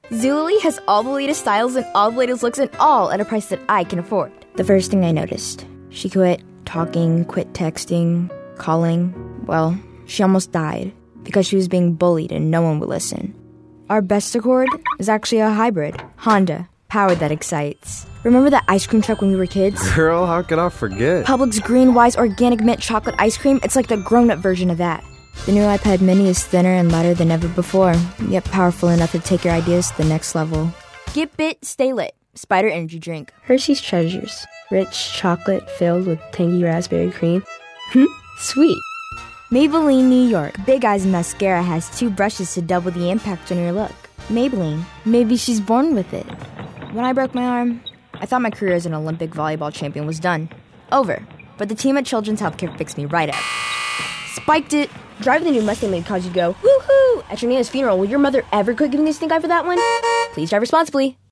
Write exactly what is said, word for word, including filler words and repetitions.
Zulily has all the latest styles and all the latest looks and all at a price that I can afford. The first thing I noticed, she quit talking, quit texting, calling. Well, she almost died because she was being bullied and no one would listen. Our best Accord is actually a hybrid. Honda, power that excites. Remember that ice cream truck when we were kids? Girl, how could I forget? Publix Green Wise Organic Mint Chocolate Ice Cream, it's like the grown-up version of that. The new iPad mini is thinner and lighter than ever before, yet powerful enough to take your ideas to the next level. Get Bit, Stay Lit. Spider Energy Drink. Hershey's Treasures. Rich chocolate filled with tangy raspberry cream. Hmm, sweet. Maybelline New York. Big Eyes Mascara has two brushes to double the impact on your look. Maybelline. Maybe she's born with it. When I broke my arm, I thought my career as an Olympic volleyball champion was done. Over. But the team at Children's Healthcare fixed me right up. Spiked it. Driving the new Mustang made cause you go, woohoo! At your Nana's funeral, will your mother ever quit giving you stink eye for that one? Please drive responsibly.